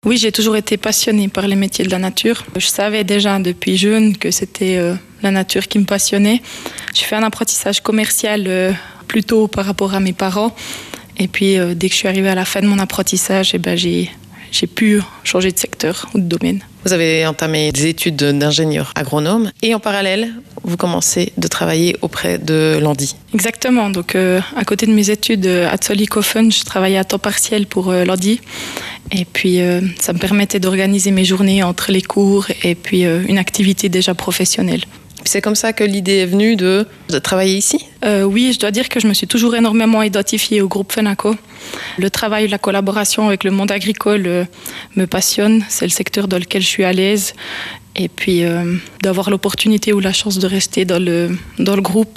Oui, j'ai toujours été passionnée par les métiers de la nature. Je savais déjà depuis jeune que c'était la nature qui me passionnait. J'ai fait un apprentissage commercial plutôt par rapport à mes parents. Et puis, dès que je suis arrivée à la fin de mon apprentissage, j'ai pu changer de secteur ou de domaine. Vous avez entamé des études d'ingénieur agronome et en parallèle, vous commencez de travailler auprès de l'Andy. Exactement. Donc, à côté de mes études à Zollikofen, je travaillais à temps partiel pour l'Andy. Et puis, ça me permettait d'organiser mes journées entre les cours et puis une activité déjà professionnelle. C'est comme ça que l'idée est venue de travailler ici ? Oui, je dois dire que je me suis toujours énormément identifiée au groupe Fenaco. Le travail, la collaboration avec le monde agricole me passionne. C'est le secteur dans lequel je suis à l'aise. Et puis, d'avoir l'opportunité ou la chance de rester dans le groupe,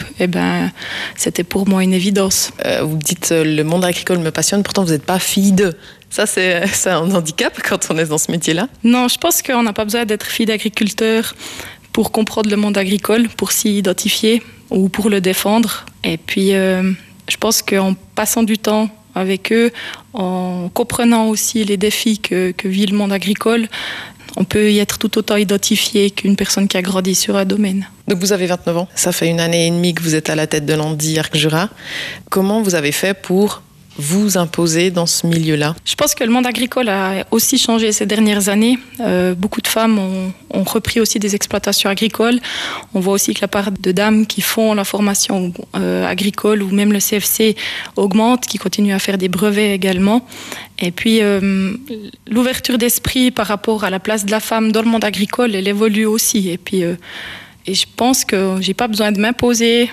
c'était pour moi une évidence. Vous dites le monde agricole me passionne, pourtant vous n'êtes pas fille de. Ça, c'est un handicap quand on est dans ce métier-là ? Non, je pense qu'on n'a pas besoin d'être fille d'agriculteur pour comprendre le monde agricole, pour s'y identifier ou pour le défendre. Et puis, je pense qu'en passant du temps avec eux, en comprenant aussi les défis que vit le monde agricole, on peut y être tout autant identifié qu'une personne qui a grandi sur un domaine. Donc vous avez 29 ans, ça fait 1 année et demie que vous êtes à la tête de l'Andy Arc-Jura. Comment vous avez fait pour vous imposer dans ce milieu-là ? Je pense que le monde agricole a aussi changé ces dernières années. Beaucoup de femmes ont repris aussi des exploitations agricoles. On voit aussi que la part de dames qui font la formation agricole ou même le CFC augmente, qui continuent à faire des brevets également. Et puis, l'ouverture d'esprit par rapport à la place de la femme dans le monde agricole, elle évolue aussi. Et puis, et je pense que j'ai pas besoin de m'imposer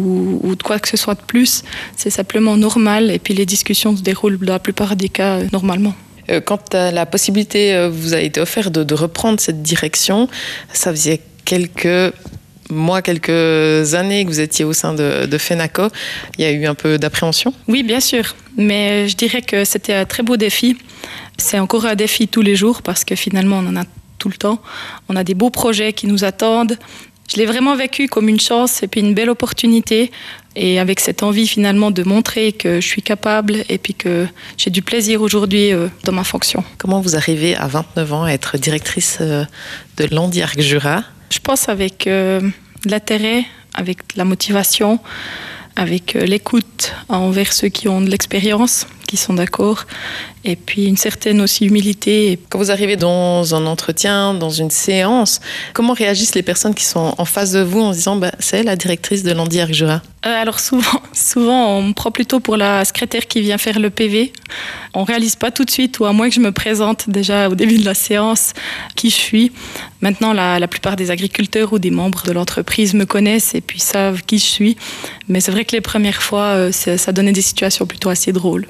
ou de quoi que ce soit de plus, c'est simplement normal et puis les discussions se déroulent dans la plupart des cas normalement. Quand la possibilité vous a été offerte de reprendre cette direction, ça faisait quelques mois, quelques années que vous étiez au sein de Fenaco, il y a eu un peu d'appréhension ? Oui, bien sûr, mais je dirais que c'était un très beau défi. C'est encore un défi tous les jours parce que finalement on en a tout le temps. On a des beaux projets qui nous attendent. Je l'ai vraiment vécu comme une chance et puis une belle opportunité et avec cette envie finalement de montrer que je suis capable et puis que j'ai du plaisir aujourd'hui dans ma fonction. Comment vous arrivez à 29 ans à être directrice de l'Andy Arc-Jura ? Je pense avec l'intérêt, avec la motivation, avec l'écoute envers ceux qui ont de l'expérience, qui sont d'accord, et puis une certaine aussi humilité. Quand vous arrivez dans un entretien, dans une séance, comment réagissent les personnes qui sont en face de vous en se disant c'est la directrice de l'Andy Arc-Jura ? Alors souvent, on me prend plutôt pour la secrétaire qui vient faire le PV. On ne réalise pas tout de suite, ou à moins que je me présente déjà au début de la séance, qui je suis. Maintenant, la plupart des agriculteurs ou des membres de l'entreprise me connaissent et puis savent qui je suis. Mais c'est vrai que les premières fois, ça donnait des situations plutôt assez drôles.